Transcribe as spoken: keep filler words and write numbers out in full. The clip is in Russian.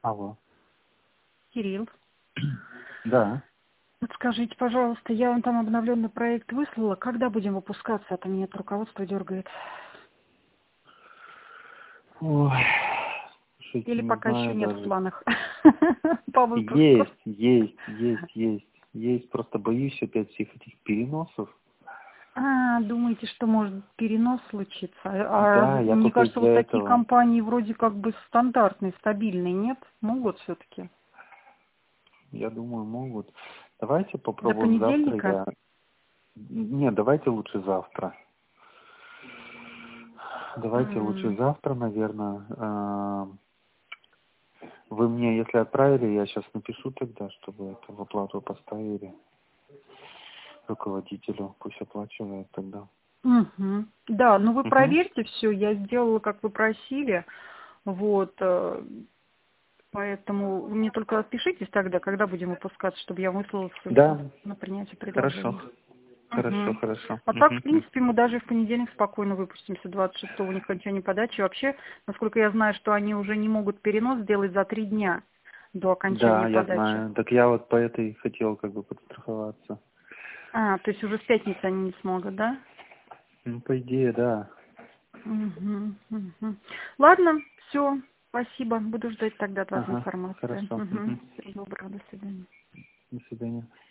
Алло. Кирилл, Да. вот скажите, пожалуйста, я вам там обновленный проект выслала. Когда будем выпускаться? А то меня это руководство дергает. Ой, слушайте, Или не пока еще знаю нет в даже. планах по выпуску? Есть, есть, есть, есть. Есть, просто боюсь опять всех этих переносов. А, думаете, что может перенос случиться? А Да, я мне только кажется, из-за вот такие этого. компании вроде как бы стандартные, стабильные, нет? Могут все-таки. Я думаю, могут. Давайте До попробуем завтра. понедельника? Я... Нет, давайте лучше завтра. Давайте лучше М, завтра, наверное. Вы мне, если отправили, я сейчас напишу тогда, чтобы это в оплату поставили руководителю. Пусть оплачивает тогда. мгм. Да, ну вы Угу. проверьте все, я сделала, как вы просили. Вот, э, поэтому вы мне только отпишитесь тогда, когда будем выпускаться, чтобы я выслала ссылку Да, на принятие хорошо. предложения. Хорошо, Мгм. хорошо. А так, в Угу. принципе, мы даже в понедельник спокойно выпустимся, двадцать шестого, у них окончание подачи. Вообще, насколько я знаю, что они уже не могут перенос сделать за три дня до окончания Да, я подачи. знаю. Так я вот по этой хотел как бы подстраховаться. А, то есть уже в пятницу они не смогут, да? Ну, по идее, да. Мгм, мгм. Ладно, все, спасибо. Буду ждать тогда от вас Ага, информации. хорошо. Угу. Угу. Всего доброго, до свидания. До свидания.